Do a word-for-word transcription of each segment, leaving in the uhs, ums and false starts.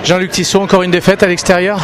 Jean-Luc Tissot, encore une défaite à l'extérieur.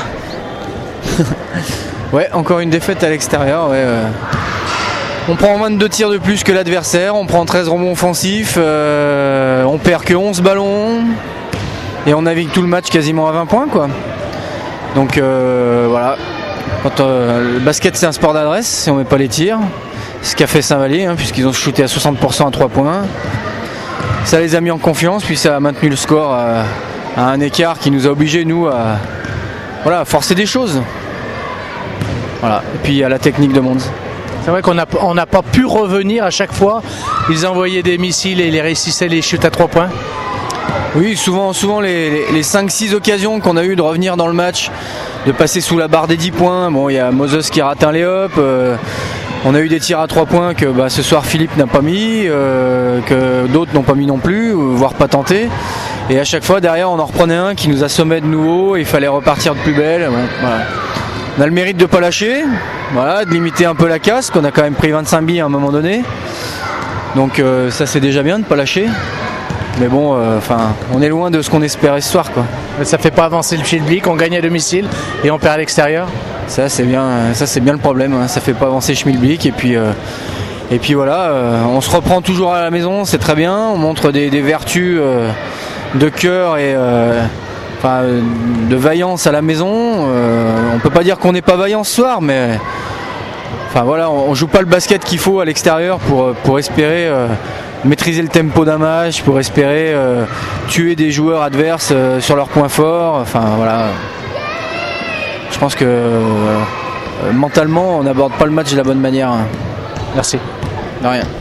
Ouais, encore une défaite à l'extérieur. Ouais, euh... On prend vingt-deux tirs de plus que l'adversaire, on prend treize rebonds offensifs, euh... on perd que onze ballons et on navigue tout le match quasiment à vingt points, quoi. Donc euh, voilà. Quand, euh, le basket, c'est un sport d'adresse si on met pas les tirs. Ce qu'a fait Saint-Vallier, hein, puisqu'ils ont shooté à soixante pour cent à trois points. Ça les a mis en confiance, puis ça a maintenu le score à, à un écart qui nous a obligés, nous, à, voilà, à forcer des choses. Voilà. Et puis à la technique de Mons. C'est vrai qu'on n'a on n'a pas pu revenir à chaque fois. Ils envoyaient des missiles et ils réussissaient les shoots à trois points. Oui, souvent, souvent les, les, les cinq six occasions qu'on a eu de revenir dans le match, de passer sous la barre des dix points. Bon, il y a Moses qui rate un lay-up. Euh, on a eu des tirs à trois points que bah, ce soir Philippe n'a pas mis, euh, que d'autres n'ont pas mis non plus, voire pas tenté. Et à chaque fois derrière, on en reprenait un qui nous assommait de nouveau. Et il fallait repartir de plus belle. Bon, voilà. On a le mérite de ne pas lâcher, voilà, de limiter un peu la casse, qu'on a quand même pris vingt-cinq billes à un moment donné. Donc euh, ça c'est déjà bien de ne pas lâcher. Mais bon, enfin, euh, on est loin de ce qu'on espérait ce soir, quoi. Mais ça fait pas avancer le Schmilblick, on gagne à domicile et on perd à l'extérieur. Ça c'est bien, ça c'est bien le problème. Hein. Ça fait pas avancer Schmilblick et puis euh, et puis voilà, euh, on se reprend toujours à la maison, c'est très bien. On montre des, des vertus euh, de cœur et euh, enfin, de vaillance à la maison. Euh, on peut pas dire qu'on n'est pas vaillant ce soir, mais enfin voilà, on, on joue pas le basket qu'il faut à l'extérieur pour pour espérer. Euh, maîtriser le tempo d'un match, pour espérer euh, tuer des joueurs adverses euh, sur leurs points forts. Enfin voilà. Je pense que euh, mentalement on n'aborde pas le match de la bonne manière. Merci. De rien.